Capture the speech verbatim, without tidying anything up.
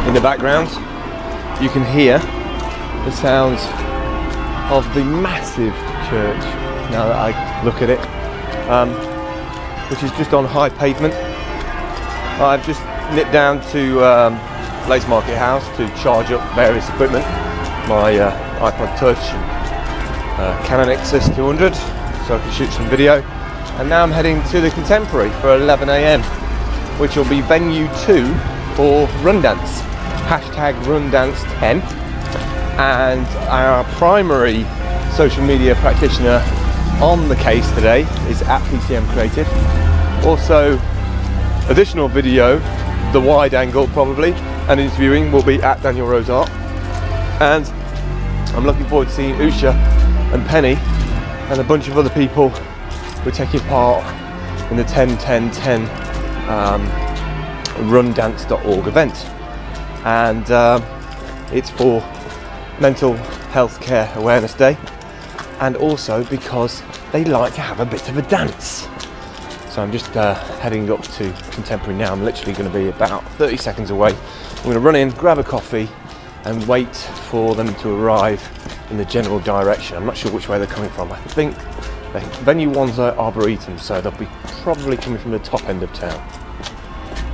in the background, you can hear the sounds of the massive church now that I look at it, um, which is just on high pavement. I've just nipped down to um, Lace Market House to charge up various equipment, my uh, iPod Touch and uh, Canon X S two hundred, so I can shoot some video. And now I'm heading to the Contemporary for eleven a m, which will be venue two for Rundance, hashtag Rundance ten. And our primary social media practitioner on the case today is at P C M Creative. Also, additional video, the wide angle probably, and interviewing will be at Daniel Rose Art. And I'm looking forward to seeing Usha and Penny and a bunch of other people who are taking part in the ten ten ten um, rundance dot org event. And um, it's for Mental Health Care Awareness Day, and also because they like to have a bit of a dance. So I'm just uh, heading up to Contemporary now. I'm literally going to be about thirty seconds away. I'm going to run in, grab a coffee and wait for them to arrive in the general direction. I'm not sure which way they're coming from. I think venue one's at Arboretum, so they'll be probably coming from the top end of town.